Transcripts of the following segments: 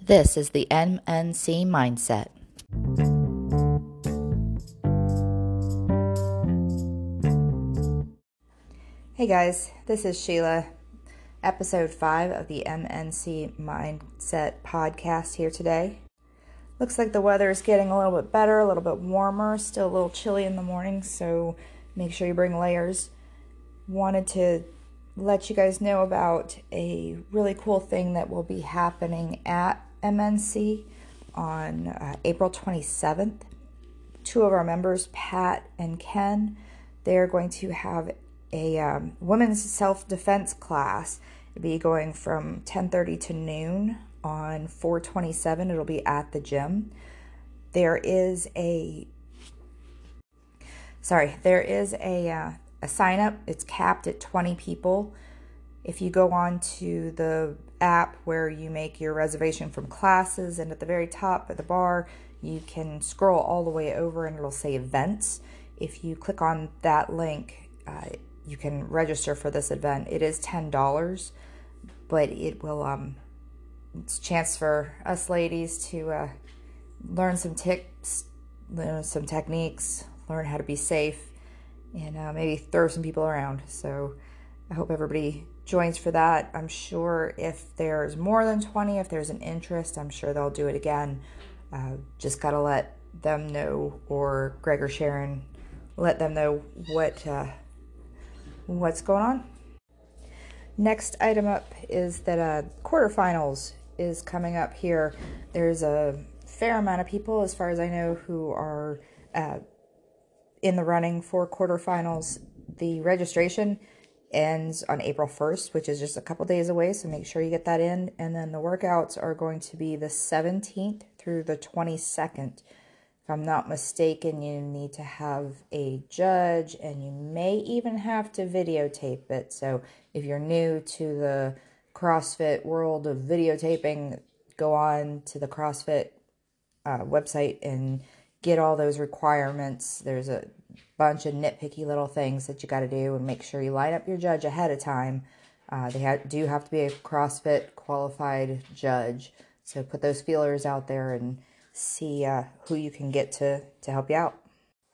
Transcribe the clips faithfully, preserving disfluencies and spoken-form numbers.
This is the M N C Mindset. Hey guys, this is Sheila, episode five of the M N C Mindset podcast here today. Looks like the weather is getting a little bit better, a little bit warmer, still a little chilly in the morning, so make sure you bring layers. Wanted to let you guys know about a really cool thing that will be happening at M N C on uh, April twenty-seventh. Two of our members, Pat and Ken, they're going to have a um, women's self-defense class. It'll be going from ten thirty to noon on four twenty-seven. It'll be at the gym. There is a, sorry, there is a, uh, a sign up. It's capped at twenty people. If you go on to the app where you make your reservation from classes, and at the very top at the bar, you can scroll all the way over and it'll say events. If you click on that link, uh, you can register for this event. It is ten dollars, but it will, um, it's a chance for us ladies to uh, learn some tips, learn some techniques, learn how to be safe, and uh, maybe throw some people around. So I hope everybody joins for that. I'm sure if there's more than twenty, if there's an interest, I'm sure they'll do it again. Uh, just got to let them know, or Greg or Sharon, let them know what uh, what's going on. Next item up is that uh, quarterfinals is coming up here. There's a fair amount of people, as far as I know, who are uh, in the running for quarterfinals. The registration ends on April first, which is just a couple days away, so make sure you get that in. And then the workouts are going to be the seventeenth through the twenty-second. If I'm not mistaken, you need to have a judge, and you may even have to videotape it. So if you're new to the CrossFit world of videotaping, go on to the CrossFit uh, website and get all those requirements. There's a bunch of nitpicky little things that you got to do, and make sure you line up your judge ahead of time. Uh, they ha- do have to be a CrossFit qualified judge, so put those feelers out there and see uh, who you can get to, to help you out.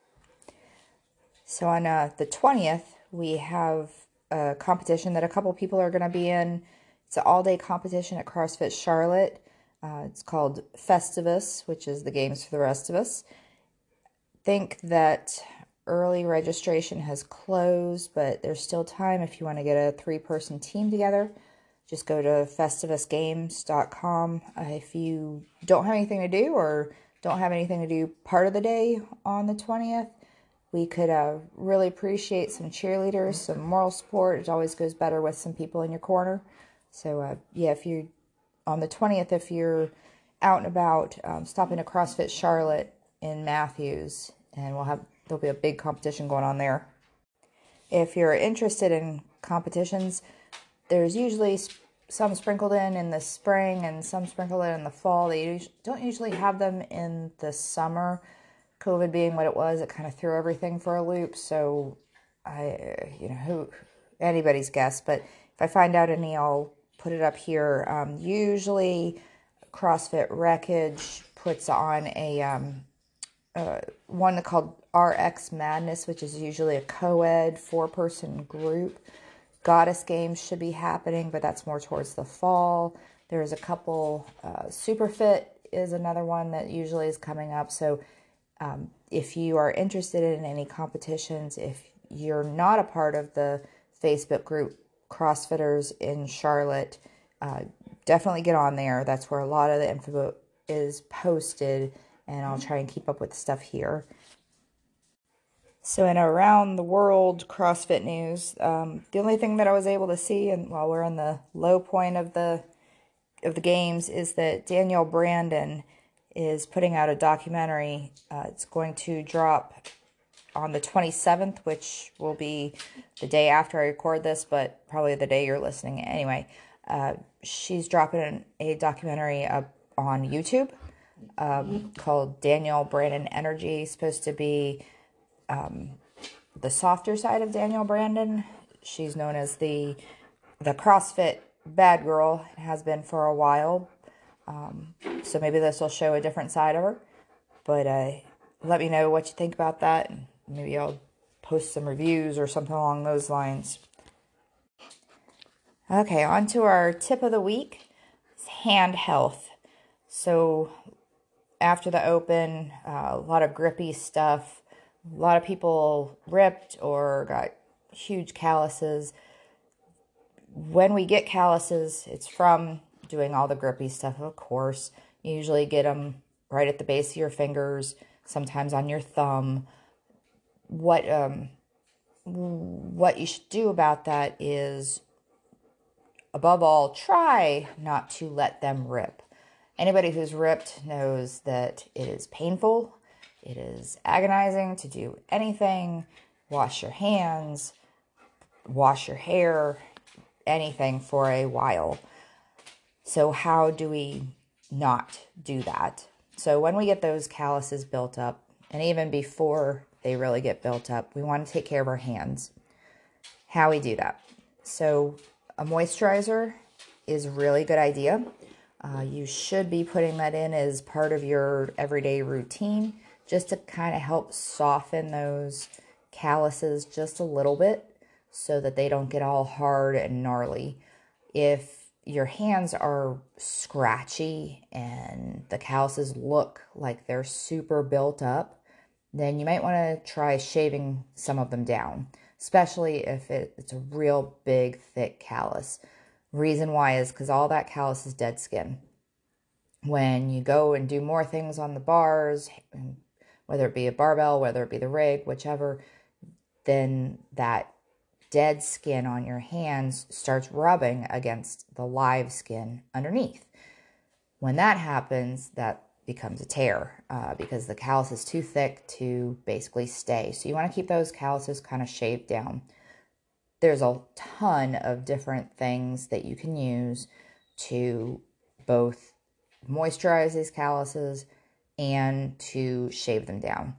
So on uh, the twentieth, we have a competition that a couple people are going to be in. It's an all-day competition at CrossFit Charlotte. Uh, it's called Festivus, which is the games for the rest of us. Think that early registration has closed, but there's still time if you want to get a three-person team together. Just go to festivus games dot com. Uh, if you don't have anything to do, or don't have anything to do part of the day on the twentieth, we could uh, really appreciate some cheerleaders, some moral support. It always goes better with some people in your corner. So uh, yeah, if you're on the twentieth, if you're out and about, um, stop into CrossFit Charlotte in Matthews, and we'll have there'll be a big competition going on there. If you're interested in competitions, there's usually some sprinkled in in the spring and some sprinkled in in the fall. They don't usually have them in the summer. COVID being what it was, it kind of threw everything for a loop. So I, you know, who anybody's guess. But if I find out any, I'll put it up here. Um, usually, CrossFit Wreckage puts on a um, uh, one called R X Madness, which is usually a co-ed four-person group. Goddess Games should be happening, but that's more towards the fall. There's a couple, uh, Superfit is another one that usually is coming up. So um, if you are interested in any competitions, if you're not a part of the Facebook group CrossFitters in Charlotte, uh, definitely get on there. That's where a lot of the info is posted, and I'll try and keep up with stuff here. So in around the world CrossFit news, um, the only thing that I was able to see, and while we're in the low point of the of the games, is that Danielle Brandon is putting out a documentary. Uh, it's going to drop on the twenty-seventh, which will be the day after I record this, but probably the day you're listening anyway. Uh, she's dropping a documentary up on YouTube um, called Danielle Brandon Energy. It's supposed to be Um, the softer side of Danielle Brandon. She's known as the the CrossFit bad girl, has been for a while. Um, so maybe this will show a different side of her. But uh, let me know what you think about that. And maybe I'll post some reviews or something along those lines. Okay, on to our tip of the week. It's hand health. So after the open, uh, a lot of grippy stuff. A lot of people ripped or got huge calluses. When we get calluses, it's from doing all the grippy stuff, of course. You usually get them right at the base of your fingers, sometimes on your thumb. What um, what you should do about that is, above all, try not to let them rip. Anybody who's ripped knows that it is painful. It is agonizing to do anything. Wash your hands, wash your hair, anything for a while. So how do we not do that? So when we get those calluses built up, and even before they really get built up, we want to take care of our hands. How we do that? So a moisturizer is a really good idea. Uh, you should be putting that in as part of your everyday routine, just to kind of help soften those calluses just a little bit so that they don't get all hard and gnarly. If your hands are scratchy and the calluses look like they're super built up, then you might want to try shaving some of them down, especially if it, it's a real big, thick callus. Reason why is because all that callus is dead skin. When you go and do more things on the bars, whether it be a barbell, whether it be the rig, whichever, then that dead skin on your hands starts rubbing against the live skin underneath. When that happens, that becomes a tear uh, because the callus is too thick to basically stay. So you want to keep those calluses kind of shaved down. There's a ton of different things that you can use to both moisturize these calluses and to shave them down.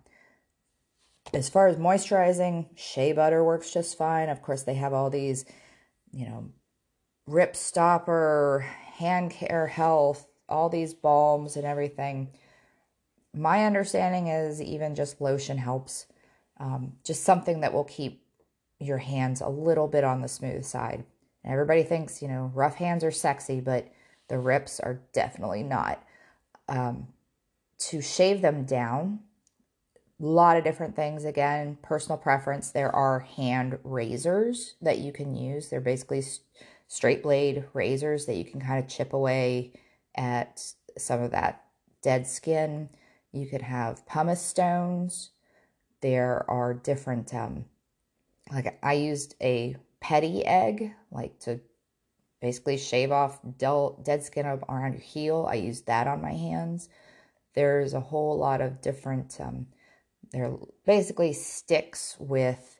As far as moisturizing, shea butter works just fine. Of course, they have all these, you know, Rip Stopper, Hand Care Health, all these balms and everything. My understanding is even just lotion helps. Um, just something that will keep your hands a little bit on the smooth side. And everybody thinks, you know, rough hands are sexy, but the rips are definitely not. Um, to shave them down, a lot of different things. Again, personal preference. There are hand razors that you can use. They're basically straight blade razors that you can kind of chip away at some of that dead skin. You could have pumice stones. There are different, um, like I used a petty egg, like to basically shave off dull, dead skin around your heel. I used that on my hands. There's a whole lot of different, um, they're basically sticks with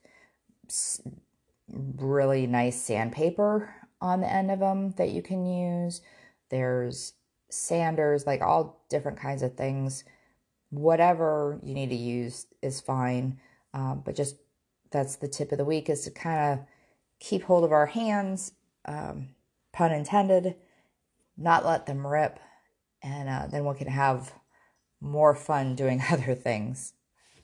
really nice sandpaper on the end of them that you can use. There's sanders, like all different kinds of things. Whatever you need to use is fine. Um, but just, that's the tip of the week, is to kind of keep hold of our hands, um, pun intended, not let them rip, and uh, then we can have more fun doing other things.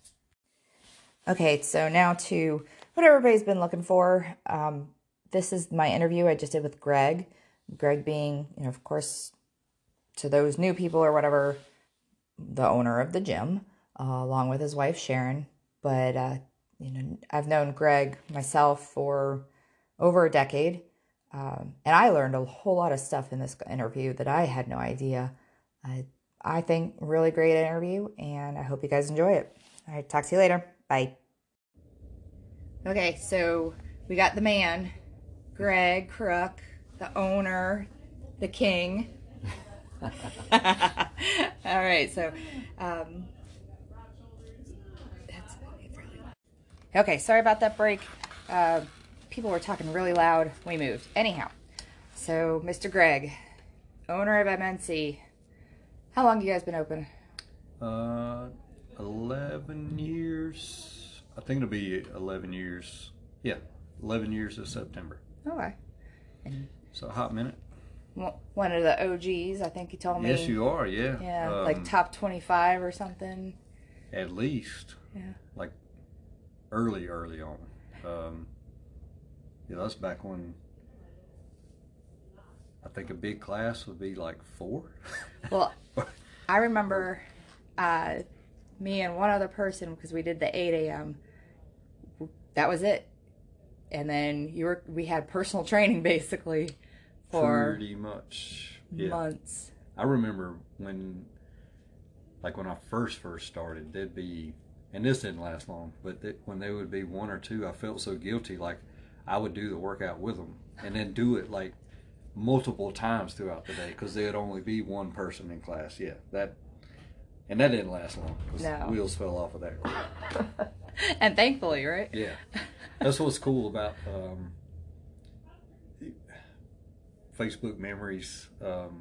Okay, so now to what everybody's been looking for. Um, this is my interview I just did with Greg. Greg being, you know, of course, to those new people or whatever, the owner of the gym, uh, along with his wife, Sharon. But, uh, you know, I've known Greg myself for over a decade. Um, and I learned a whole lot of stuff in this interview that I had no idea. I, I think really great interview, and I hope you guys enjoy it. All right, talk to you later. Bye. Okay, so we got the man, Greg Crook, the owner, the king. All right, so um, that's really loud. Okay, sorry about that break. Uh, people were talking really loud. We moved. Anyhow, so Mister Greg, owner of M N C. How long have you guys been open? Uh, eleven years. I think it'll be eleven years. Yeah, eleven years this September. Okay. And so a hot minute. one of the O Gs. I think you told me. Yes, you are. Yeah. Yeah, Um, like top twenty-five or something. At least. Yeah. Like early, early on. Um, yeah, that's back when I think a big class would be like four. Well, I remember uh, me and one other person, because we did the eight a.m. That was it. And then you were we had personal training basically for Pretty much. Yeah. months. I remember when, like when I first first started, there'd be, and this didn't last long, but th- when there would be one or two, I felt so guilty. Like I would do the workout with them and then do it like multiple times throughout the day because there'd only be one person in class. Yeah, that, and that didn't last long because No. wheels fell off of that quick. And thankfully, right? Yeah, that's what's cool about um, Facebook memories. Um,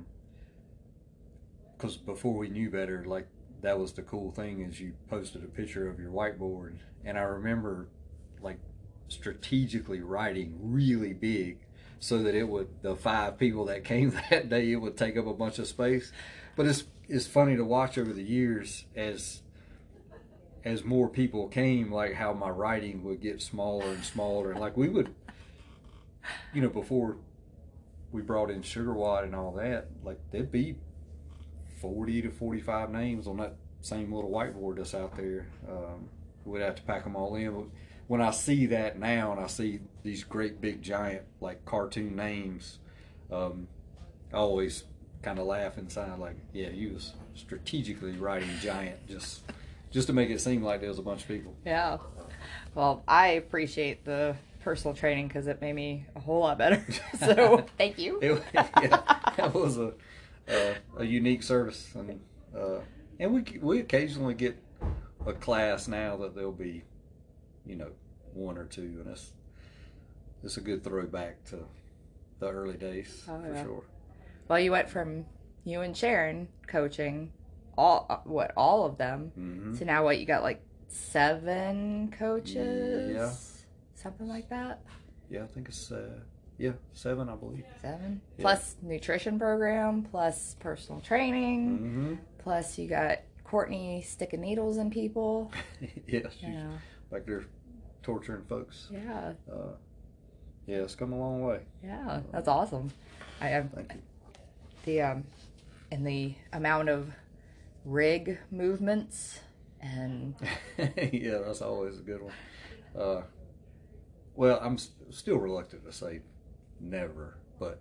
Because before we knew better, like that was the cool thing is you posted a picture of your whiteboard, and I remember like strategically writing really big so that it would the five people that came that day, it would take up a bunch of space. But it's it's funny to watch over the years as as more people came, like how my writing would get smaller and smaller, and like we would, you know, before we brought in Sugar Watt and all that, like there'd be forty to forty-five names on that same little whiteboard that's out there. Um, we'd have to pack them all in. But when I see that now and I see these great big giant like cartoon names, um, I always kind of laugh inside like, yeah, he was strategically writing giant just just to make it seem like there was a bunch of people. Yeah. Well, I appreciate the personal training because it made me a whole lot better. So thank you. It, yeah, that was a uh, a unique service, and uh, and we we occasionally get a class now that there'll be, you know, one or two, and it's it's a good throwback to the early days Oh, for yeah. sure. Well, you went from you and Sharon coaching all uh, what all of them. Mm-hmm. So now what you got like seven coaches, Yeah. something like that. Yeah, I think it's uh, yeah seven, I believe. Seven Yeah. plus nutrition program, plus personal training, Mm-hmm. plus you got Courtney sticking needles in people. Yes, she's Yeah, back there torturing folks. yeah, Uh, yeah, it's come a long way. yeah. That's awesome. I have Thank you. the um, and the amount of rig movements and Yeah, that's always a good one. Uh, well, I'm s- still reluctant to say never, but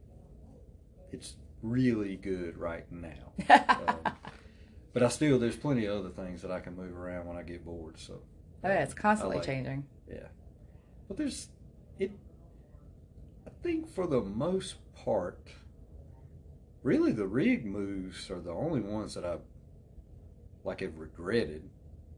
it's really good right now. Um, but I still, there's plenty of other things that I can move around when I get bored. So, oh yeah, it's constantly I like it. changing. Yeah, but there's it. I think for the most part, really the rig moves are the only ones that I like have regretted.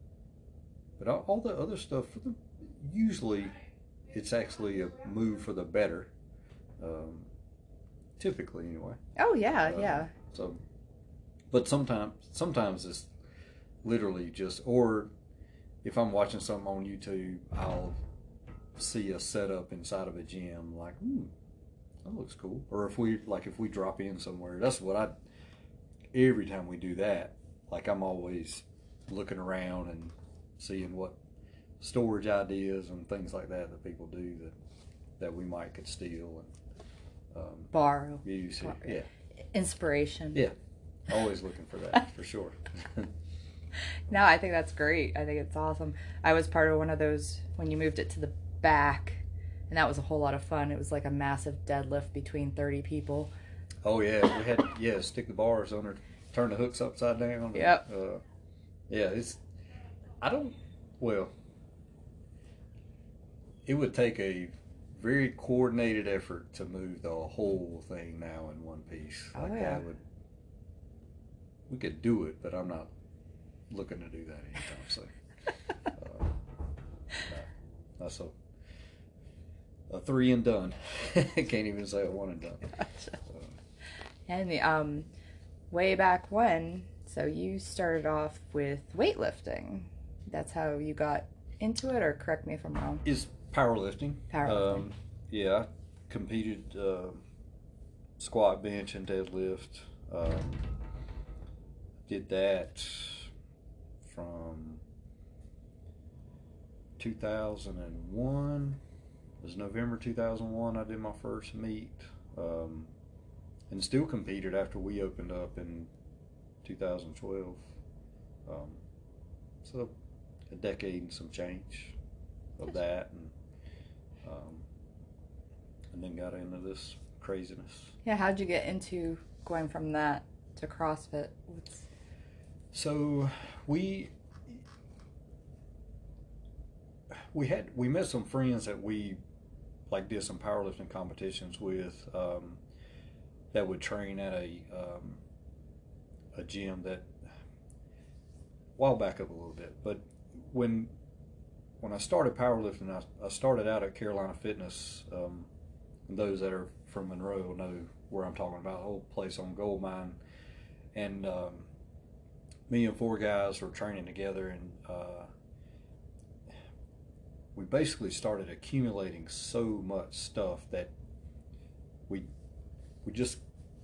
But all, all the other stuff, for the, usually, it's actually a move for the better. Um, typically, anyway. Oh yeah, Uh, yeah. So, but sometimes, sometimes it's literally just, or if I'm watching something on YouTube, I'll see a setup inside of a gym, like, hmm, that looks cool. Or if we, like, if we drop in somewhere, that's what I, every time we do that, like, I'm always looking around and seeing what storage ideas and things like that that people do that, that we might could steal and um, Borrow use here. Borrow. Yeah. Inspiration. Yeah. Always looking for that, for sure. No, I think that's great. I think it's awesome. I was part of one of those when you moved it to the back, and that was a whole lot of fun. It was like a massive deadlift between thirty people. Oh yeah, we had yeah stick the bars under, turn the hooks upside down. And, Yep. Uh, yeah, it's. I don't. Well, it would take a very coordinated effort to move the whole thing now in one piece. Oh, Like yeah. that would. We could do it, but I'm not looking to do that anytime soon. uh, no, that's a. A three and done. Can't even say a one and done. Gotcha. And the, um, way back when, so you started off with weightlifting. That's how you got into it, or correct me if I'm wrong. Is powerlifting. Powerlifting. Um, yeah, I competed uh, squat, bench, and deadlift. Um, did that from two thousand one. It was November two thousand one I did my first meet. Um, and still competed after we opened up in two thousand twelve. Um, so a decade and some change of that, and um, and then got into this craziness. Yeah, how'd you get into going from that to CrossFit? What's... So we we had we met some friends that we like did some powerlifting competitions with, um, that would train at a um, a gym that. Well, I'll back up a little bit, but when when I started powerlifting, I, I started out at Carolina Fitness. Um, and those that are from Monroe know where I'm talking about, the old place on Gold Mine. And um, me and four guys were training together, and uh, we basically started accumulating so much stuff that we we just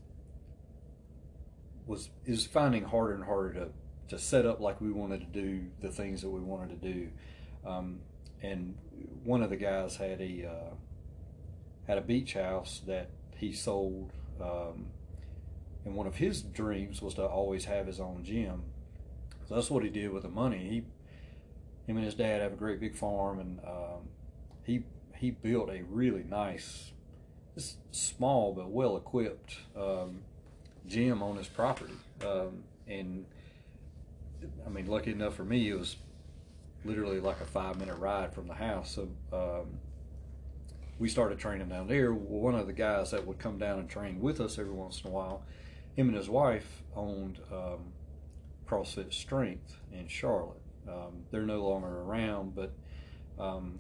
was is finding harder and harder to to set up like we wanted to do the things that we wanted to do. Um, and one of the guys had a uh, had a beach house that he sold, um, and one of his dreams was to always have his own gym. So that's what he did with the money. He, him and his dad have a great big farm, and um, he he built a really nice, just small but well equipped um, gym on his property. Um, and I mean, lucky enough for me, it was literally like a five minute ride from the house. So um, we started training down there. One of the guys that would come down and train with us every once in a while, him and his wife owned um, CrossFit Strength in Charlotte. Um, they're no longer around, but um,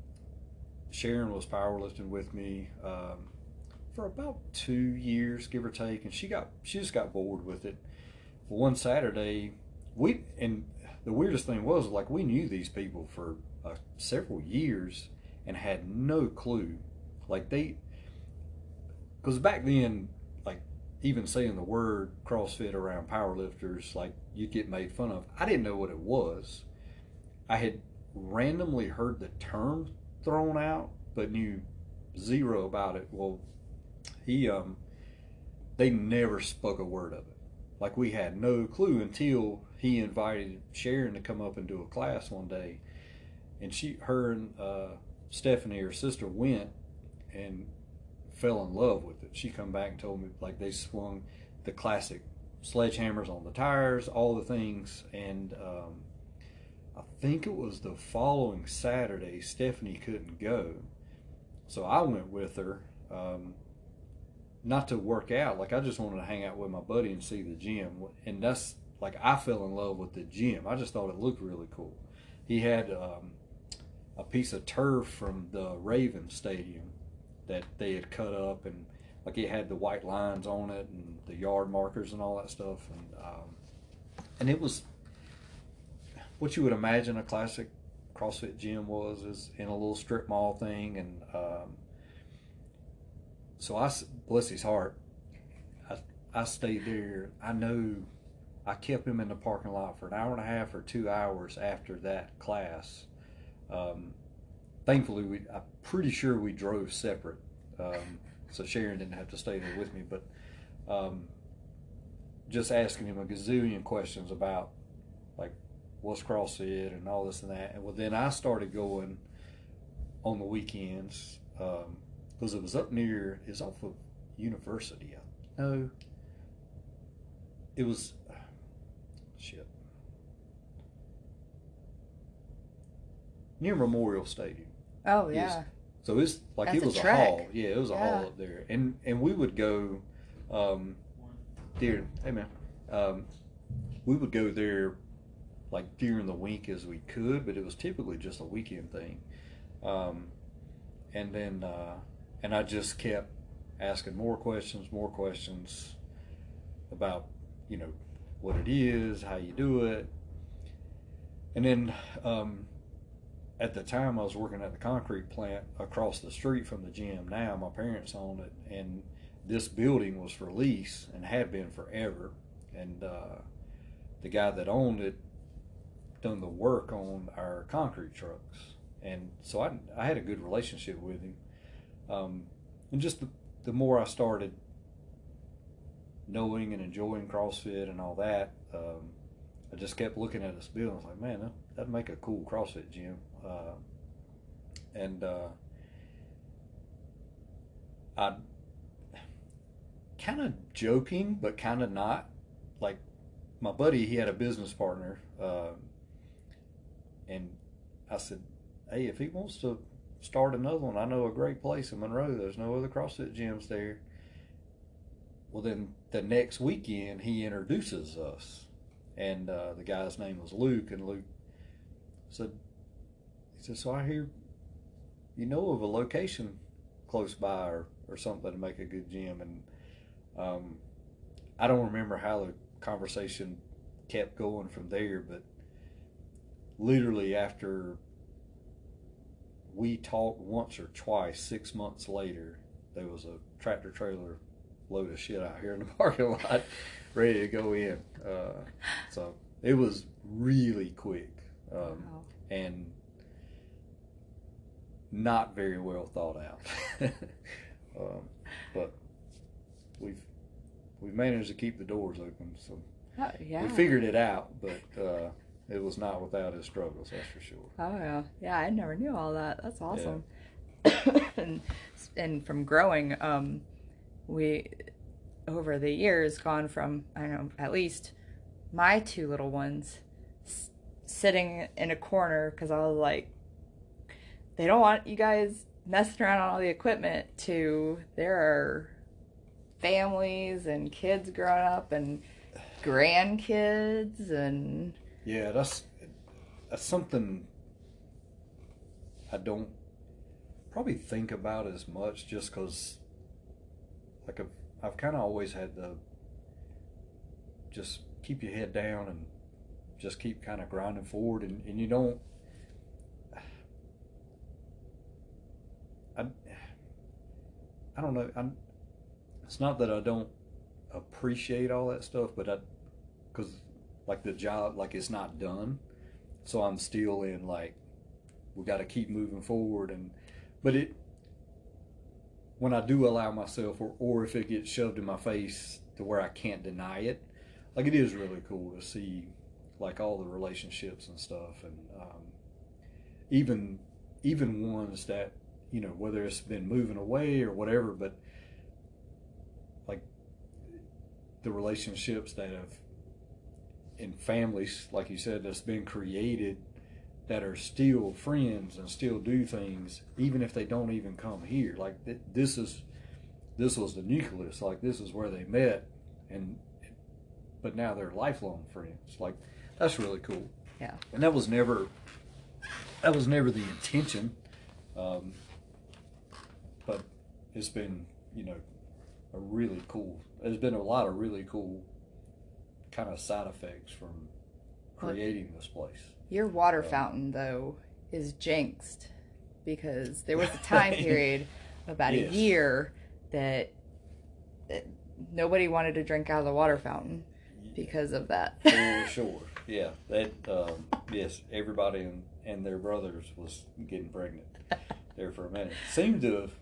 Sharon was powerlifting with me um, for about two years, give or take, and she got she just got bored with it. Well, one Saturday, we and the weirdest thing was, like, we knew these people for uh, several years and had no clue. Like, they, because back then, like, even saying the word CrossFit around powerlifters, like, you'd get made fun of. I didn't know what it was. I had randomly heard the term thrown out, but knew zero about it. Well, he, um, they never spoke a word of it. Like, we had no clue until he invited Sharon to come up and do a class one day, and she, her and uh, Stephanie, her sister, went and fell in love with it. She come back and told me, like, they swung the classic sledgehammers on the tires, all the things, and um, I think it was the following Saturday, Stephanie couldn't go, so I went with her. Um, not to work out, like, I just wanted to hang out with my buddy and see the gym, and that's, like, I fell in love with the gym. I just thought it looked really cool. He had um, a piece of turf from the Ravens Stadium that they had cut up, and, like, it had the white lines on it and the yard markers and all that stuff, and um, and it was what you would imagine a classic CrossFit gym was, is in a little strip mall thing. And um, so I, bless his heart, I, I stayed there. I know I kept him in the parking lot for an hour and a half or two hours after that class. Um, thankfully, we, I'm pretty sure we drove separate, um, so Sharon didn't have to stay there with me. But um, just asking him a gazillion questions about, like, what's CrossFit and all this and that. And well, then I started going on the weekends. Um, because it was up near, it was off of University. No, it was, shit, near Memorial Stadium. Oh, yeah. Was, so it's like, That's it was a, a, trek. hall. Yeah, it was a yeah. hall up there. And and we would go, um, during, hey man, um, we would go there like during the week as we could, but it was typically just a weekend thing. Um, and then, uh, And I just kept asking more questions, more questions about, you know, what it is, how you do it. And then um, at the time I was working at the concrete plant across the street from the gym. Now my parents own it, and this building was for lease and had been forever, and uh, the guy that owned it done the work on our concrete trucks, and so I I had a good relationship with him, um, and just the, the more I started knowing and enjoying CrossFit and all that, um, I just kept looking at this building. I was like, man, that, that'd make a cool CrossFit gym, uh, and uh, I kind of joking, but kind of not. Like my buddy, he had a business partner, uh, and I said, "Hey, if he wants to start another one, I know a great place in Monroe. There's no other CrossFit gyms there." Well, then the next weekend he introduces us, and uh, the guy's name was Luke, and Luke said, "He said, so I hear you know of a location close by or, or something to make a good gym." And um, I don't remember how the conversation kept going from there, but literally after we talked once or twice, six months later, there was a tractor trailer load of shit out here in the parking lot ready to go in. Uh, so it was really quick, um, wow. and not very well thought out. um, but we've we've managed to keep the doors open, so oh, yeah. we figured it out, but uh, it was not without its struggles, that's for sure. Oh yeah, yeah. I never knew all that. That's awesome. Yeah. and and from growing, um, we over the years gone from, I don't know, at least my two little ones s- sitting in a corner because I was like, they don't want you guys messing around on all the equipment, to there are families and kids growing up and grandkids, and yeah, that's that's something I don't probably think about as much, just because like I've, I've kind of always had the just keep your head down and just keep kind of grinding forward, and, and you don't I, I don't know I'm it's not that I don't appreciate all that stuff, but I because like the job, like it's not done, so I'm still in like we got to keep moving forward. And but it when I do allow myself, or, or if it gets shoved in my face to where I can't deny it, like it is really cool to see like all the relationships and stuff, and um, even even ones that, you know, whether it's been moving away or whatever, but like the relationships that have in families, like you said, that's been created, that are still friends and still do things even if they don't even come here. Like th- this is this was the nucleus, like this is where they met, and but now they're lifelong friends. Like that's really cool. Yeah. And that was never that was never the intention, um, but it's been, you know, a really cool there's been a lot of really cool kind of side effects from creating this place. Your water um, fountain, though, is jinxed, because there was a time period, about yes. a year, that, that nobody wanted to drink out of the water fountain because of that. For sure. Yeah. That um, yes, everybody and, and their brothers was getting pregnant there for a minute. Seemed to have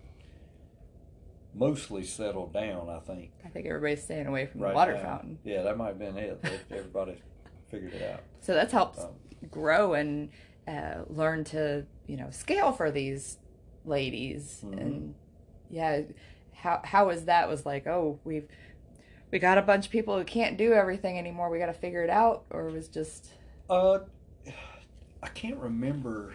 mostly settled down, I think. I think everybody's staying away from right the water now. Fountain. Yeah, that might have been it. Everybody figured it out. So that's helped um, grow and uh, learn to, you know, scale for these ladies. Mm-hmm. And yeah, how how was that? Was like, oh, we've we got a bunch of people who can't do everything anymore. We got to figure it out, or it was just. Uh, I can't remember.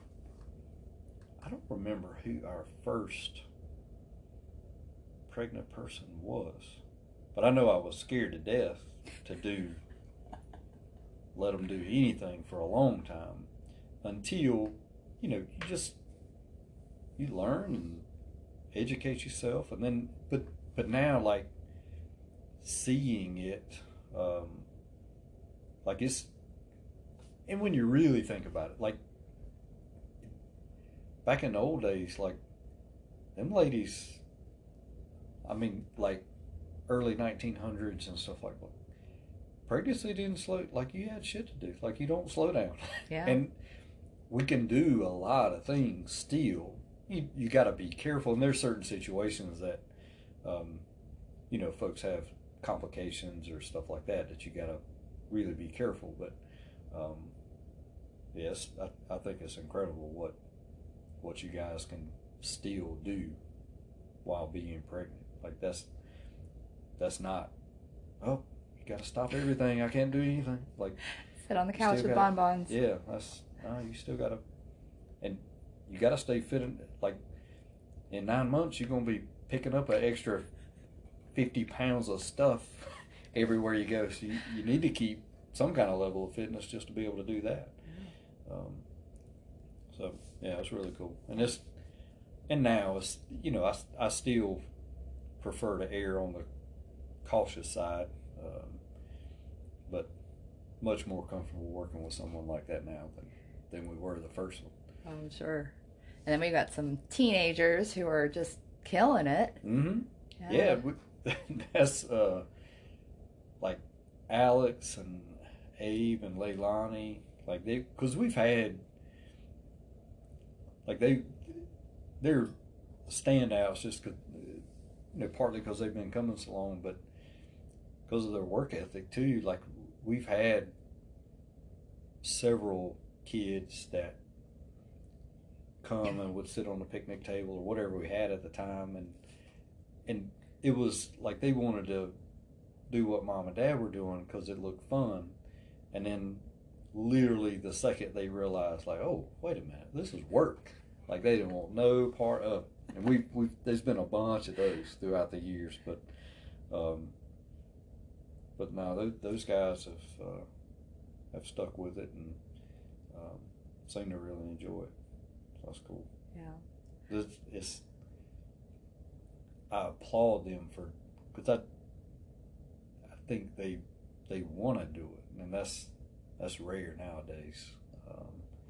I don't remember who our first pregnant person was, but I know I was scared to death to do let them do anything for a long time, until, you know, you just you learn and educate yourself, and then but but now, like, seeing it, um like it's, and when you really think about it, like back in the old days, like them ladies I mean, like early nineteen hundreds and stuff like that. Pregnancy didn't slow, like you had shit to do. Like you don't slow down. Yeah. And we can do a lot of things still. You, you got to be careful. And there's certain situations that, um, you know, folks have complications or stuff like that that you got to really be careful. But, um, yes, I, I think it's incredible what what you guys can still do while being pregnant. Like that's that's not, oh, you got to stop everything. I can't do anything. Like sit on the couch with gotta, bonbons. Yeah, that's no. You still got to, and you got to stay fit. In, like in nine months, you're gonna be picking up an extra fifty pounds of stuff everywhere you go. So you, you need to keep some kind of level of fitness just to be able to do that. Um, so yeah, it's really cool. And this, and now it's, you know, I, I still prefer to err on the cautious side, um, but much more comfortable working with someone like that now than, than we were the first one. I'm sure. And then we got some teenagers who are just killing it. Mm-hmm. Yeah, yeah we, that's uh, like Alex and Abe and Leilani, like they, because we've had, like they, they're standouts just because, you know, partly because they've been coming so long, but because of their work ethic too. Like we've had several kids that come and would sit on the picnic table or whatever we had at the time, and and it was like they wanted to do what mom and dad were doing because it looked fun, and then literally the second they realized, like, oh, wait a minute, this is work. Like they didn't want no part of it. And we we there's been a bunch of those throughout the years, but um, but no, those, those guys have uh, have stuck with it and um, seem to really enjoy it. So that's cool. Yeah, it's, it's I applaud them for, because I I think they they want to do it, and that's that's rare nowadays. Um,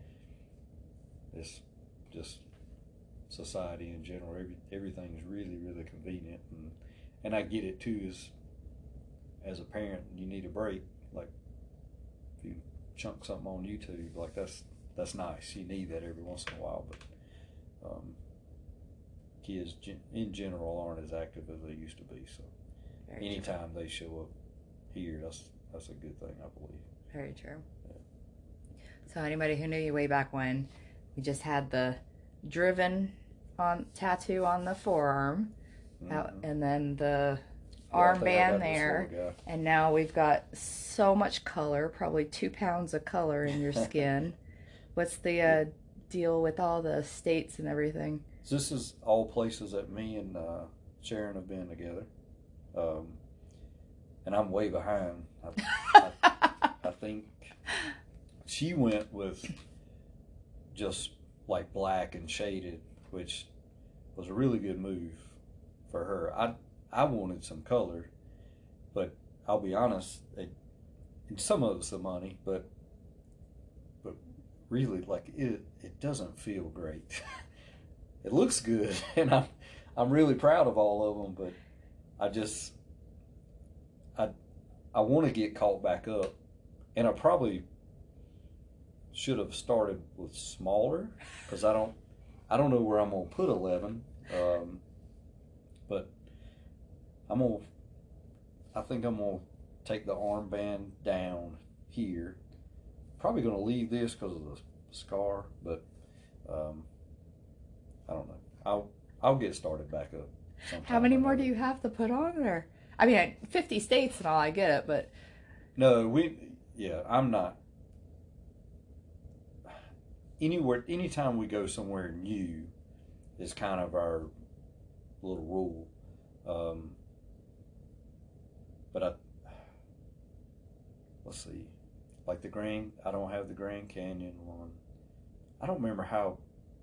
it's just society in general. Every everything's really really convenient, and and I get it too. As as a parent, you need a break. Like if you chunk something on YouTube, like that's that's nice. You need that every once in a while, but um, kids in general aren't as active as they used to be. So very anytime true. they show up here, that's that's a good thing, I believe. Very true. Yeah. So anybody who knew you way back when, we just had the driven on tattoo on the forearm, Mm-hmm. out, and then the Yeah, I think I armband got this there, little guy. and now we've got so much color, probably two pounds of color in your skin. What's the uh, deal with all the states and everything? So this is all places that me and uh, Sharon have been together, um, and I'm way behind. I, I, I think she went with just like black and shaded, which was a really good move for her. I I wanted some color, but I'll be honest, it, and some of it's the money, but but really, like it it doesn't feel great. It looks good, and I'm I'm really proud of all of them, but I just I I want to get caught back up, and I probably should have started with smaller because I don't I don't know where I'm gonna put eleven, um, but I'm gonna I think I'm gonna take the armband down here. Probably gonna leave this because of the scar, but um, I don't know. I'll I'll get started back up sometime. How many more do you have to put on there? I mean, fifty states and all, I get it, but no, we yeah, I'm not. Anywhere, anytime we go somewhere new, is kind of our little rule. Um, but I, let's see, like the Grand, I don't have the Grand Canyon one. I don't remember how.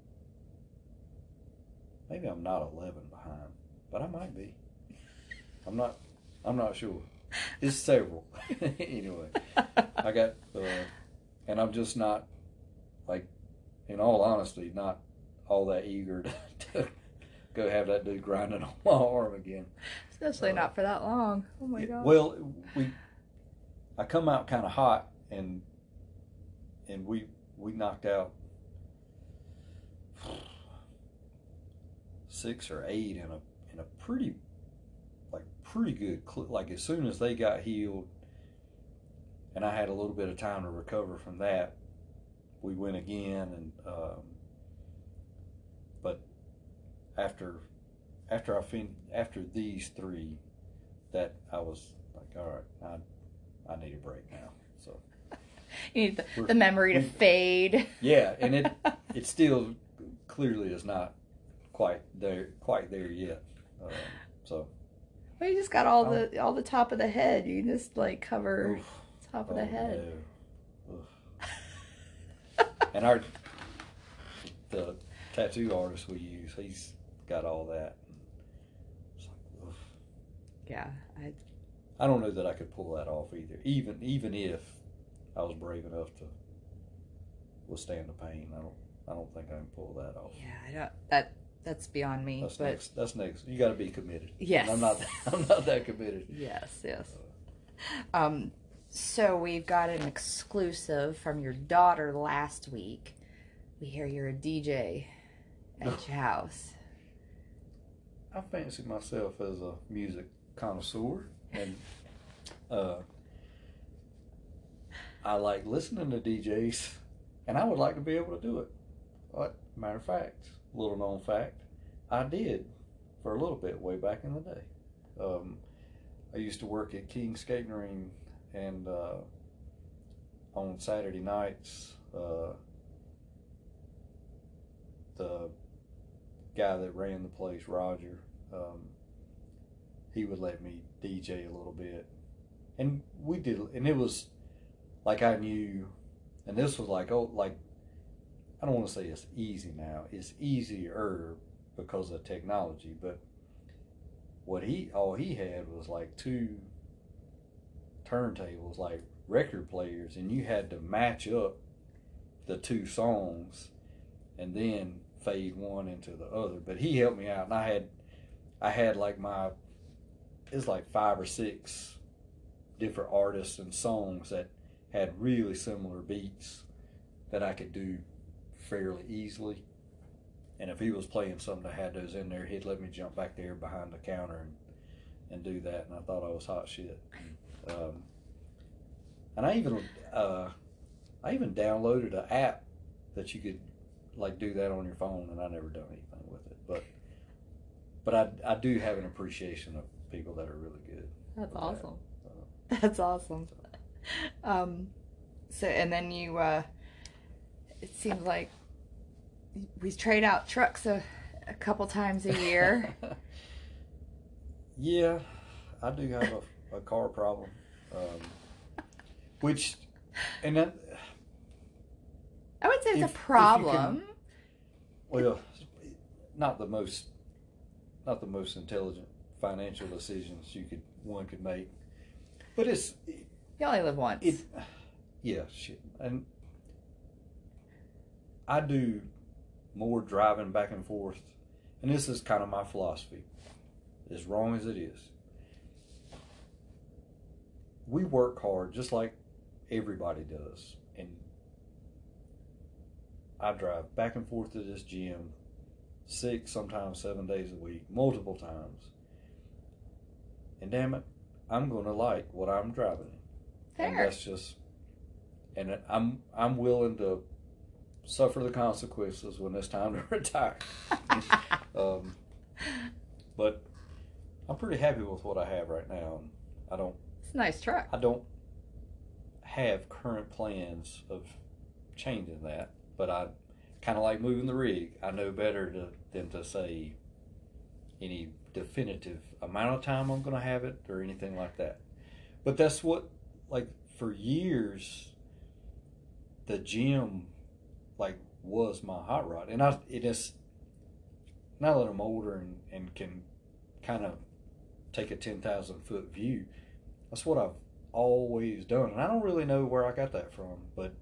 Maybe I'm not eleven behind, but I might be. I'm not. I'm not sure. It's several. Anyway, I got, uh, and I'm just not, like, in all honesty, not all that eager to, to go have that dude grinding on my arm again. Especially uh, not for that long. Oh my god. Well, we I come out kind of hot, and and we we knocked out six or eight in a in a pretty like pretty good like as soon as they got healed, and I had a little bit of time to recover from that, we went again, and um, but after after I fin after these three, that I was like, all right, I I need a break now. So you need the, the memory to fade. Yeah, and it it still clearly is not quite there quite there yet. Um, so. Well, you just got all oh. the all the top of the head. You just like cover Oof. top of oh, the head. No. And our the tattoo artist we use, he's got all that. It's like, oof. Yeah, I. I don't know that I could pull that off either. Even even if I was brave enough to withstand the pain, I don't. I don't think I can pull that off. Yeah, I don't. That that's beyond me. That's but next. That's next. You got to be committed. Yes. And I'm not. I'm not that committed. Yes. Yes. Um. So we've got an exclusive from your daughter last week. We hear you're a D J at your house. I fancy myself as a music connoisseur, and uh, I like listening to D Js, and I would like to be able to do it. But matter of fact, little known fact, I did for a little bit way back in the day. Um, I used to work at King Skating Ring, and uh, on Saturday nights, uh, the guy that ran the place, Roger, um, he would let me D J a little bit, and we did, and it was like I knew, and this was like, oh, like, I don't want to say it's easy now, it's easier because of technology, but what he, all he had was like two turntables, like record players, and you had to match up the two songs and then fade one into the other. But he helped me out, and I had I had like my it's like five or six different artists and songs that had really similar beats that I could do fairly easily. And if he was playing something that had those in there, he'd let me jump back there behind the counter and, and do that. And I thought I was hot shit. Um, and I even uh, I even downloaded an app that you could like do that on your phone, and I never done anything with it. But but I I do have an appreciation of people that are really good. That's awesome. That. Uh, That's awesome. Um, so and then you uh, it seems like we trade out trucks a, a couple times a year. Yeah, I do have a, a car problem, um, which, and that, I would say it's if, a problem. Can, well, not the most, not the most intelligent financial decisions you could one could make, but it's. You only live once. It, yeah, shit, and I do more driving back and forth, and this is kind of my philosophy, as wrong as it is. We work hard just like everybody does, and I drive back and forth to this gym six, sometimes seven days a week, multiple times, and damn it, I'm going to like what I'm driving in. Fair. And that's just, and I'm I'm willing to suffer the consequences when it's time to retire. um, but I'm pretty happy with what I have right now. And I don't. It's a nice truck. I don't have current plans of changing that, but I kind of like moving the rig. I know better to, than to say any definitive amount of time I'm going to have it or anything like that. But that's what, like, for years, the gym like was my hot rod, and I it is now that I'm older and, and can kind of take a ten thousand foot view, that's what I've always done, and I don't really know where I got that from, but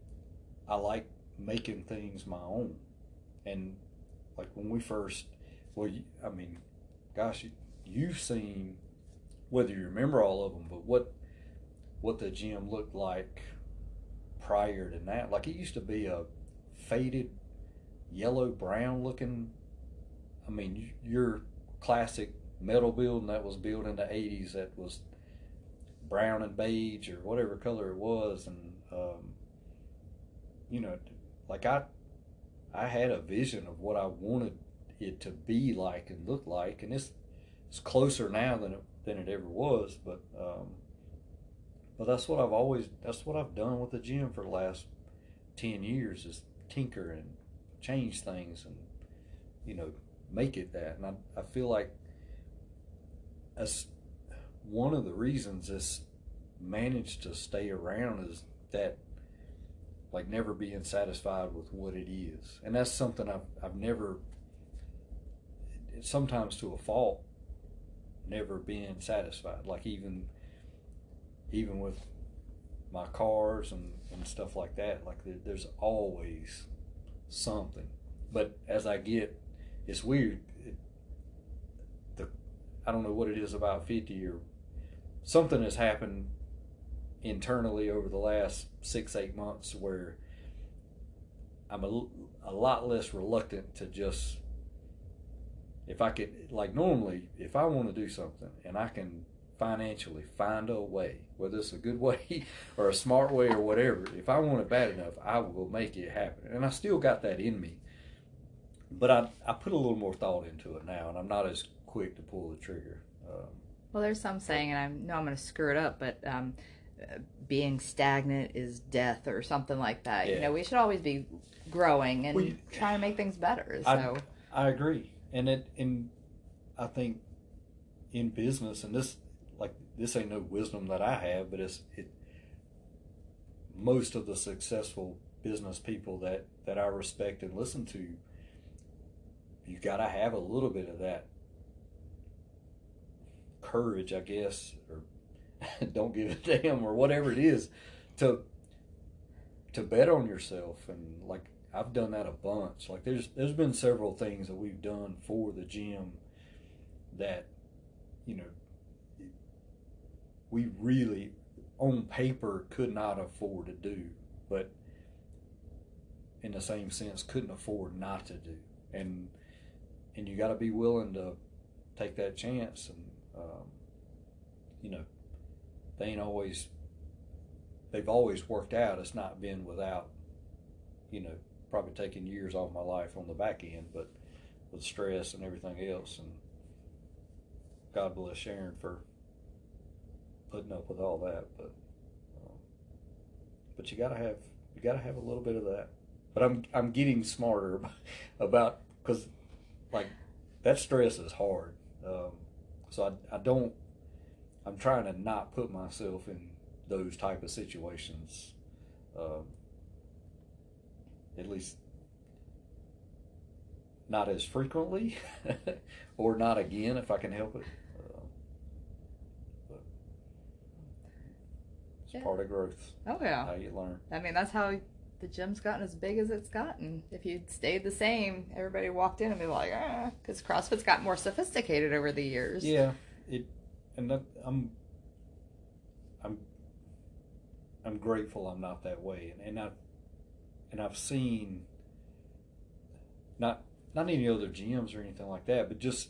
I like making things my own. And like when we first well, you, I mean, gosh, you, you've seen, whether you remember all of them, but what what the gym looked like prior to that. Like it used to be a faded yellow brown looking. I mean, your classic metal building that was built in the eighties that was brown and beige or whatever color it was, and um, you know, like I I had a vision of what I wanted it to be like and look like, and it's it's closer now than it than it ever was. But um, but that's what I've always that's what I've done with the gym for the last ten years is tinker and change things and you know make it that. And I I feel like that's one of the reasons it's managed to stay around is that like never being satisfied with what it is. And that's something I've, I've never, sometimes to a fault, never been satisfied. Like even, even with my cars and, and stuff like that, like there, there's always something. But as I get, it's weird. It, the, I don't know what it is about fifty or something has happened internally over the last six, eight months where I'm a, a lot less reluctant to just, if I could, like normally, if I want to do something and I can financially find a way, whether it's a good way or a smart way or whatever, if I want it bad enough, I will make it happen. And I still got that in me. But I, I put a little more thought into it now, and I'm not as quick to pull the trigger. Um, Well, there's some saying, and I know I'm going to screw it up, but um, being stagnant is death or something like that. Yeah. You know, we should always be growing and Well, you- trying to make things better. So I, I agree, and it and I think in business, and this like this ain't no wisdom that I have, but it's it. Most of the successful business people that that I respect and listen to, you got to have a little bit of that courage, I guess, or don't give a damn or whatever it is, to to bet on yourself. And like I've done that a bunch. Like there's there's been several things that we've done for the gym that, you know, we really on paper could not afford to do, but in the same sense couldn't afford not to do. And and you got to be willing to take that chance. And um, you know, they ain't always, they've always worked out. It's not been without, you know, probably taking years off my life on the back end, but with stress and everything else. And God bless Sharon for putting up with all that. But um, but you gotta have you gotta have a little bit of that. But I'm I'm getting smarter about, because like that stress is hard. Um, so I I don't. I'm trying to not put myself in those type of situations, um, at least not as frequently, or not again if I can help it. Uh, but it's Yeah. part of growth. oh yeah, How you learn. I mean that's how the gym's gotten as big as it's gotten. If you'd stayed the same, everybody walked in and be like, ah, because CrossFit's got more sophisticated over the years. Yeah, it, and that, I'm, I'm, I'm grateful I'm not that way, and, and I, and I've seen, not not any other gyms or anything like that, but just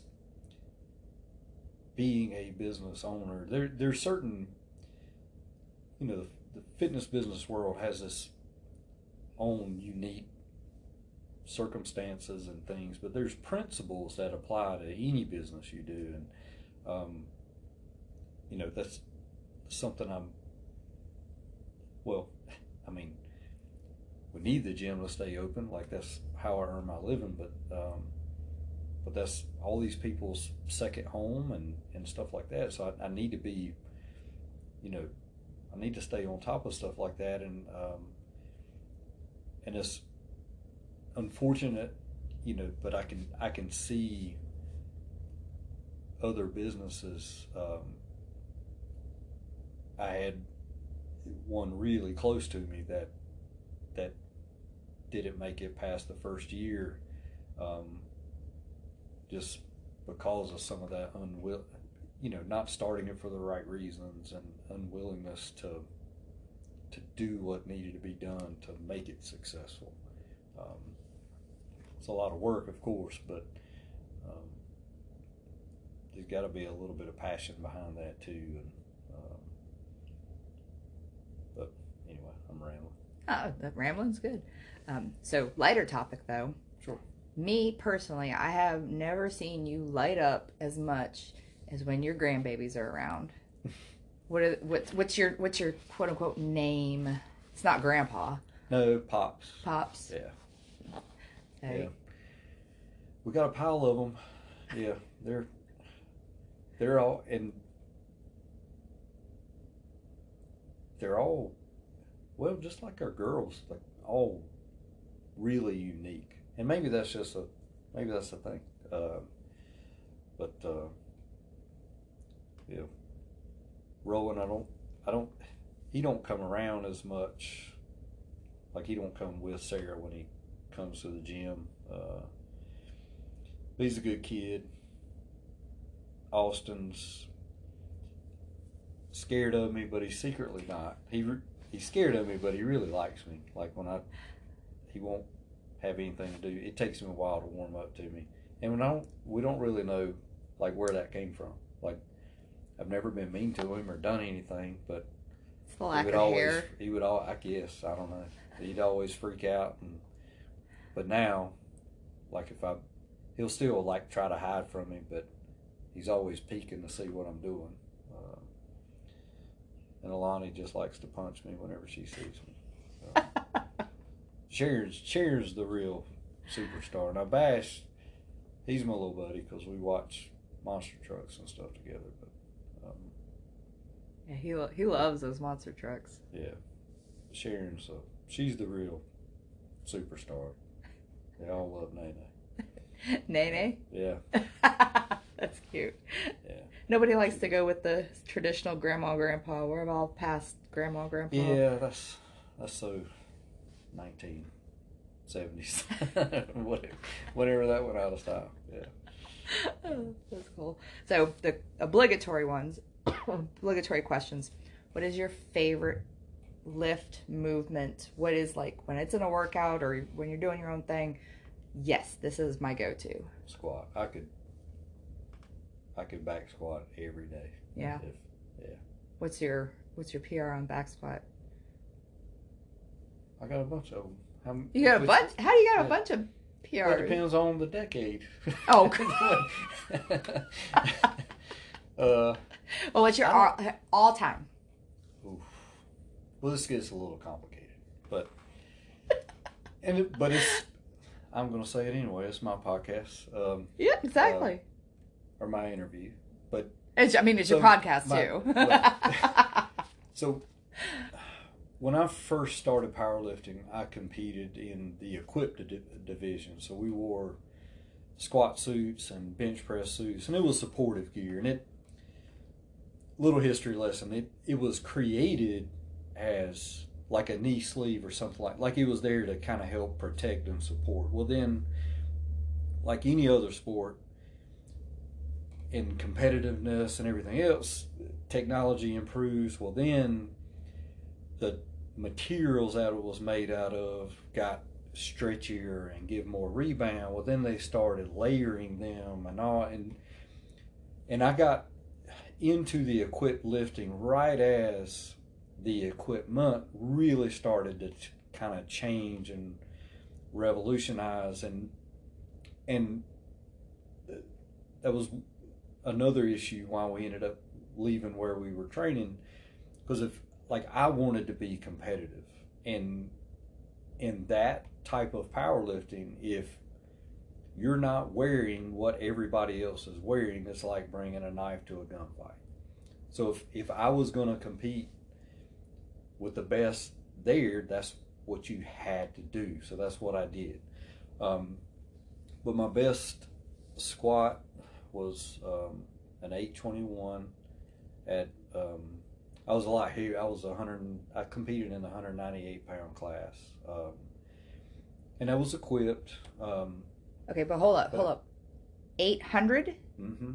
being a business owner, there there's certain, you know, the, the fitness business world has this own unique circumstances and things, but there's principles that apply to any business you do. And um, you know, that's something I'm, well, I mean, we need the gym to stay open, like that's how I earn my living, but um, but that's all these people's second home and, and stuff like that. So I, I need to be, you know, I need to stay on top of stuff like that. And um, and it's unfortunate, you know, but I can I can see other businesses. Um, I had one really close to me that that didn't make it past the first year, um, just because of some of that unwill, you know, not starting it for the right reasons and unwillingness to to do what needed to be done to make it successful. Um, it's a lot of work, of course, but um, there's got to be a little bit of passion behind that too. And um, but anyway, I'm rambling. Oh, the rambling's good. Um, so lighter topic though. Sure. Me personally, I have never seen you light up as much as when your grandbabies are around. What are, what's what's your what's your quote unquote name? It's not Grandpa. No, Pops. Pops. Yeah. Okay. Yeah. We got a pile of them. Yeah, they're they're all and they're all well, just like our girls, like all really unique. And maybe that's just a maybe that's the thing. Uh, but uh, yeah. Rowan, I don't, I don't, he don't come around as much. Like he don't come with Sarah when he comes to the gym. Uh, but he's a good kid. Austin's scared of me, but he's secretly not. He he's scared of me, but he really likes me. Like when I, he won't have anything to do. It takes him a while to warm up to me, and when I don't, we don't really know like where that came from. Like. I've never been mean to him or done anything, but it's the lack he would of always, hair. he would all, I guess, I don't know. He'd always freak out, and but now, like if I, he'll still like try to hide from me, but he's always peeking to see what I'm doing. Uh, and Alani just likes to punch me whenever she sees me. So. Sharon's, Sharon's the real superstar. Now Bash, he's my little buddy because we watch monster trucks and stuff together, but. Um, Yeah, he lo- he loves those monster trucks. Yeah, Sharon, so she's the real superstar. They all love Nene. Nene? Yeah. That's cute. Yeah. Nobody likes to go with the traditional grandma, grandpa. We're all past grandma, grandpa. Yeah, that's that's so nineteen seventies. whatever, whatever that went out of style. Yeah. Oh, that's cool. So the obligatory ones, obligatory questions. What is your favorite lift movement? What is like when it's in a workout or when you're doing your own thing? Yes, this is my go-to. Squat. I could. I could back squat every day. Yeah. If, yeah. What's your What's your P R on back squat? I got a bunch of them. How, You got a which- bunch? How do you got yeah. a bunch of P Rs? Well, it depends on the decade. Oh. uh, Well, what's your I all, all time? oof. Well, this gets a little complicated, but and it, but it's. I'm going to say it anyway. It's my podcast, um, Yeah, exactly. or my interview. But It's, I mean, it's so your podcast my- too. well, so when I first started powerlifting, I competed in the equipped di- division. So we wore squat suits and bench press suits, and it was supportive gear. And it, little history lesson, it, it was created as like a knee sleeve or something like, like it was there to kind of help protect and support. Well then, like any other sport, in competitiveness and everything else, technology improves. Well then, the materials that it was made out of got stretchier and give more rebound. Well then they started layering them and all, and and I got into the equipped lifting right as the equipment really started to ch- kind of change and revolutionize, and and that was another issue why we ended up leaving where we were training, because if like I wanted to be competitive, and in that type of powerlifting, if you're not wearing what everybody else is wearing, it's like bringing a knife to a gunfight. So if, if I was going to compete with the best there, that's what you had to do. So that's what I did. Um, but my best squat was um, an eight twenty-one at, um, I was a lot heavier. I was one hundred, I competed in the one ninety-eight pound class. Um, and I was equipped. Um, Okay, but hold up, hold But- up. eight hundred? Mm-hmm.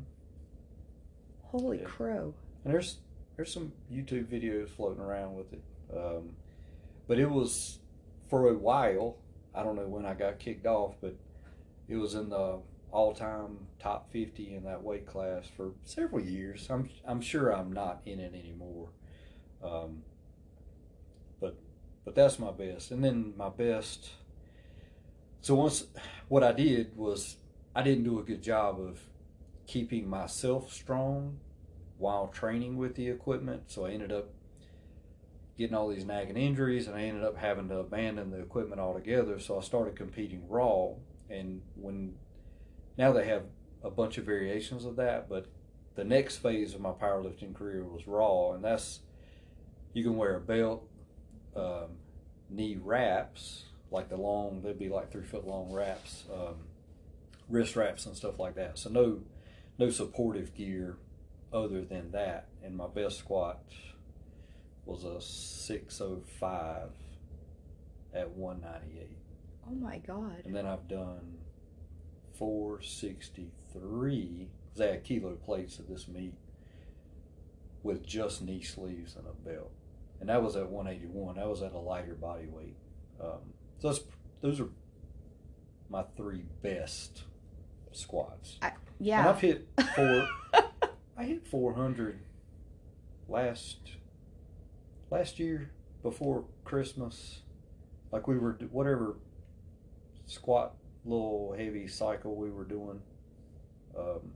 Holy Yeah. crow. And there's there's some YouTube videos floating around with it. Um, but it was, for a while, I don't know when I got kicked off, but it was in the all-time top fifty in that weight class for several years. I'm I'm sure I'm not in it anymore. Um, but but that's my best. And then my best, so once, what I did was, I didn't do a good job of keeping myself strong while training with the equipment, so I ended up getting all these nagging injuries, and I ended up having to abandon the equipment altogether. So I started competing raw, and when now they have a bunch of variations of that, but the next phase of my powerlifting career was raw, and that's, you can wear a belt, um, knee wraps, like the long, they'd be like three foot long wraps, um, wrist wraps and stuff like that. So no, no supportive gear other than that. And my best squat was a six oh five at one ninety-eight. Oh my God. And then I've done four sixty-three, because they had kilo plates at this meet, with just knee sleeves and a belt. And that was at one eighty-one. That was at a lighter body weight. Um, so that's, those are my three best squats. I, yeah. And I've hit four. I hit four hundred last last year before Christmas. Like we were, whatever squat little heavy cycle we were doing, um,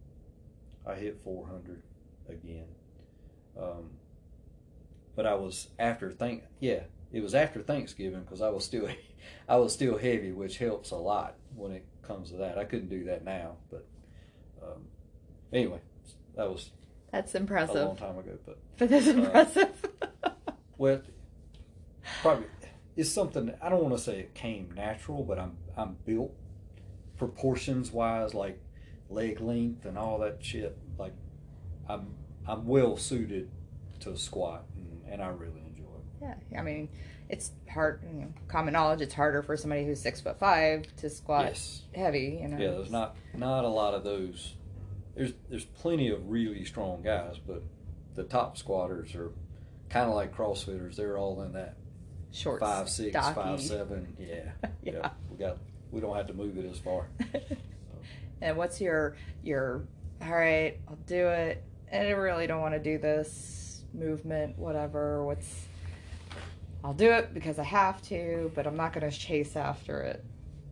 I hit four hundred again. Um, but I was after thank yeah it was after Thanksgiving, because I was still I was still heavy, which helps a lot when it comes to that. I couldn't do that now, but um, anyway, that was That's a impressive. long time ago. But But that's impressive. uh, well, probably it's something, I don't want to say it came natural, but I'm I'm built proportions wise, like leg length and all that shit. Like I'm I'm well suited to squat, and, and I really enjoy it. Yeah, I mean, it's hard. You know, common knowledge. It's harder for somebody who's six foot five to squat Yes. heavy. You know. Yeah, there's not not a lot of those. There's there's plenty of really strong guys, but the top squatters are kind of like CrossFitters. They're all in that Short, five six, stocky. five seven. Yeah, Yeah. yeah. We got we don't have to move it as far. And what's your your? All right, I'll do it. And I really don't want to do this movement. Whatever. What's? I'll do it because I have to, but I'm not going to chase after it.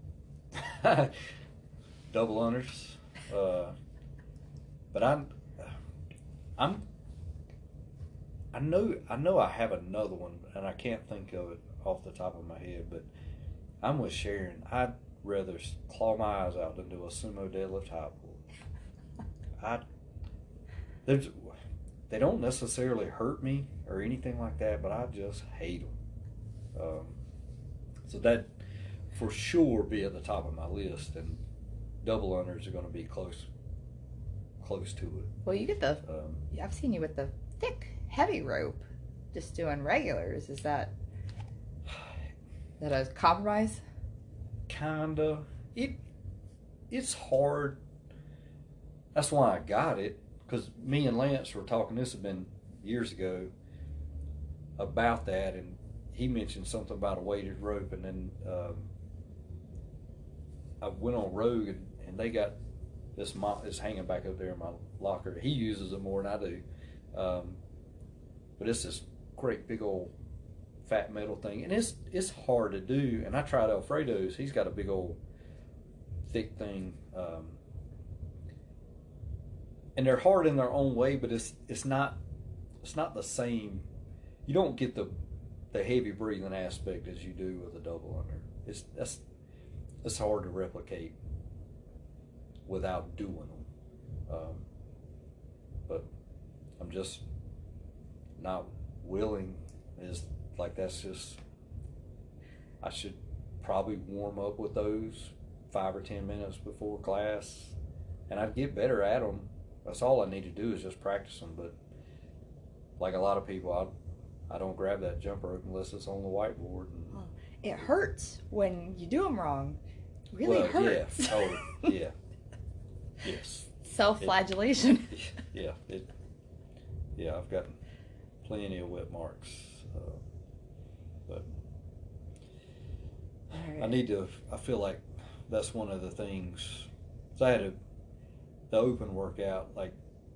Double unders. Uh, but I'm, I'm, I know, I know I have another one, and I can't think of it off the top of my head. But I'm with Sharon. I'd rather claw my eyes out than do a sumo deadlift high pull. I, there's, they don't necessarily hurt me or anything like that, but I just hate them. Um, so that for sure be at the top of my list, and double unders are going to be close, close to it. Well, you get the. Um, I've seen you with the thick, heavy rope, just doing regulars. Is that that a compromise? kinda. It, it's hard. That's why I got it, because me and Lance were talking. This had been years ago about that, and he mentioned something about a weighted rope, and then um, I went on Rogue, and, and they got this mo- it's hanging back up there in my locker. He uses it more than I do, um, but it's this great big old fat metal thing, and it's it's hard to do. And I tried Alfredo's. He's got a big old thick thing, um, and they're hard in their own way, but it's it's not it's not the same. You don't get the the heavy breathing aspect as you do with a double under. It's that's it's hard to replicate without doing them. Um, but I'm just not willing. Is like that's just. I should probably warm up with those five or ten minutes before class, and I'd get better at them. That's all I need to do is just practice them. But like a lot of people, I I don't grab that jump rope unless it's on the whiteboard. And, It hurts when you do them wrong. It really well, hurts. Yeah. Oh, yeah. Yes. Self-flagellation. It, yeah. It. Yeah, I've gotten plenty of whip marks, uh, but Right. I need to. I feel like that's one of the things. So I had a the open workout. Like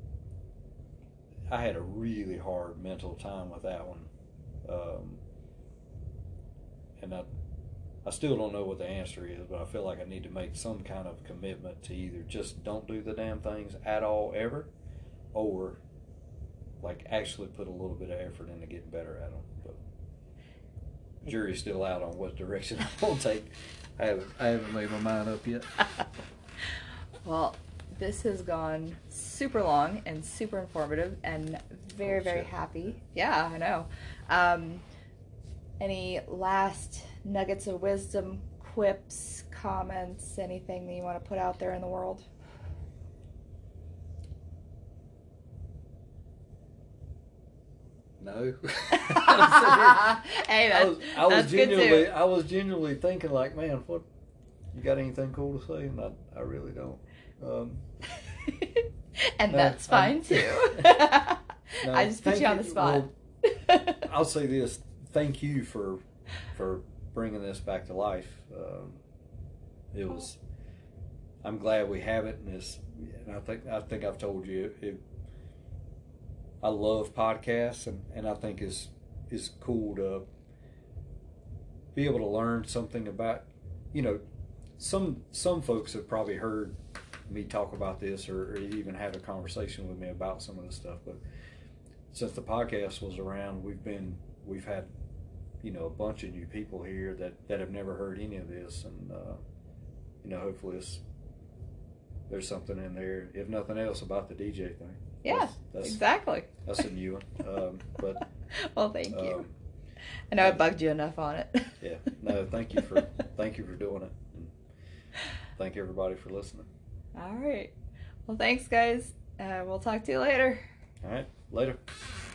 I had a really hard mental time with that one, um, and I I still don't know what the answer is, but I feel like I need to make some kind of commitment to either just don't do the damn things at all ever, or like actually put a little bit of effort into getting better at them. But the jury's still out on what direction I'm gonna take. I haven't I haven't made my mind up yet. Well, this has gone super long and super informative and very, Oh, very shit. happy. Yeah, I know. Um, any last nuggets of wisdom, quips, comments, anything that you want to put out there in the world? No. Hey, I that's, was, I was that's good genuinely too. I was genuinely thinking like, man, what you got anything cool to say? And I, I really don't. Um, And no, that's I'm- fine too. no, I just put thank you on the spot. well, I'll say this: thank you for for bringing this back to life. Um, it was. I'm glad we have it, and it's. And I think I think I've told you it. I love podcasts, and, and I think it's is cool to be able to learn something about. You know, some some folks have probably heard me talk about this, or, or even had a conversation with me about some of this stuff, but since the podcast was around, we've been we've had you know a bunch of new people here that that have never heard any of this, and uh, you know hopefully it's, there's something in there, if nothing else, about the D J thing. Yeah, that's, that's, exactly. That's a new one. Um, but well, thank you. um, I know I bugged you enough on it. yeah, no, thank you for thank you for doing it, and thank everybody for listening. All right. Well, thanks, guys. Uh, we'll talk to you later. All right, later.